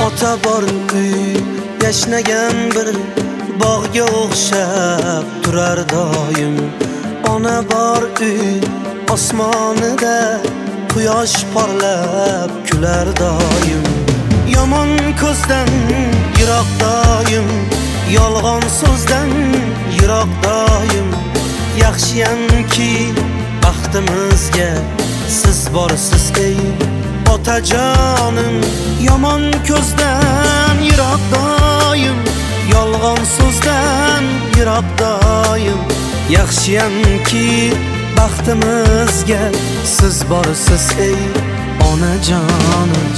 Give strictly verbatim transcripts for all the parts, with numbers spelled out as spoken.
ota bor uy yashnagan bir bog'ga o'xshab turar doim. Ona bor uy osmonida quyosh porlab kular doim. Yomon ko'zdan yiroq doim, yolg'on so'zdan yiroq doim. Yaxshiyamki baxtimizga siz borsiz ey otajonim. Yomon ko'zdan yiroq doim, yolg'on so'zdan yiroq doim. Yaxshiyamki baxtimizga siz borsiz ey onajonim.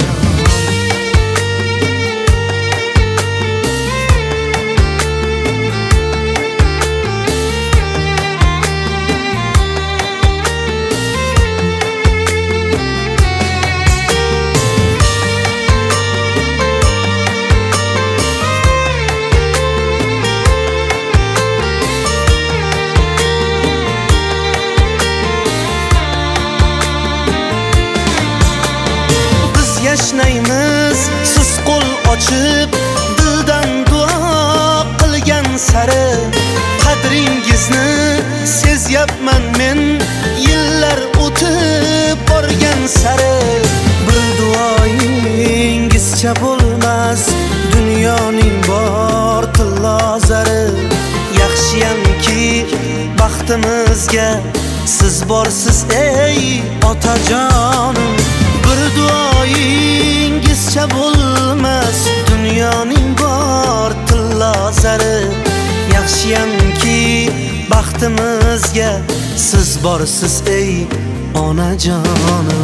Yashnaymiz siz qo'l ochib, dildan duo qilgan sari. Qadringizni sezyapman men yillar o'tib borgan sari. Bir duoyingizcha bo'lmas dunyoning bor tillozari. Yaxshiyamki baxtimizga siz borsiz ey otajonim. Bir duoyingizcha bo'lmas dunyoning bor tillozari. Yaxshiyamki baxtimizga siz borsiz ey onajonim.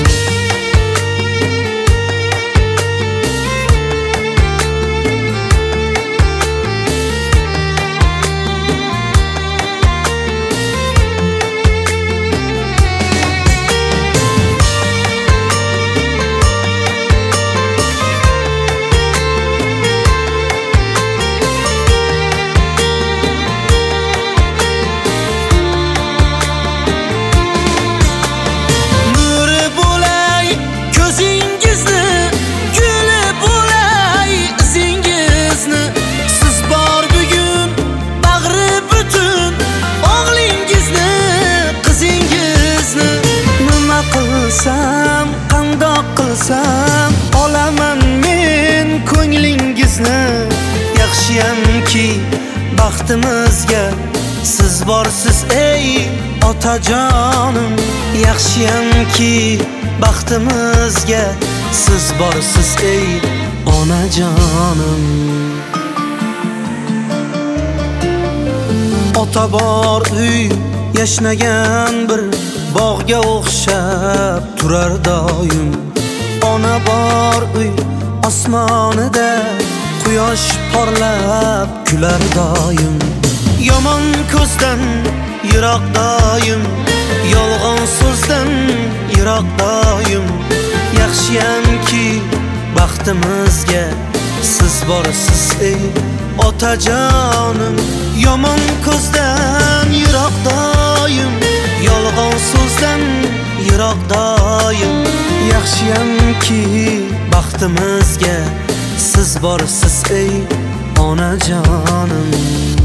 Qandoq qilsam olaman men ko'nglingizni. Yaxshiyamki baxtimizga siz borsiz ey otajonim. Yaxshiyamki baxtimizga siz borsiz ey onajonim. Ota bor uy yashnagan bir bog'ga o'xshab turar doim. Ona bor uy osmonida quyosh porlab kular doim. Yomon ko'zdan yiroq doim, yolg'on so'zdan yiroq doim. Yaxshiyamki baxtimizga siz borsiz ey otajonim. Yomon ko'zdan yiroq doim, yolg'on so'zdan yiroq doim. Yaxshiyamki baxtimizga siz borsiz ey onajonim.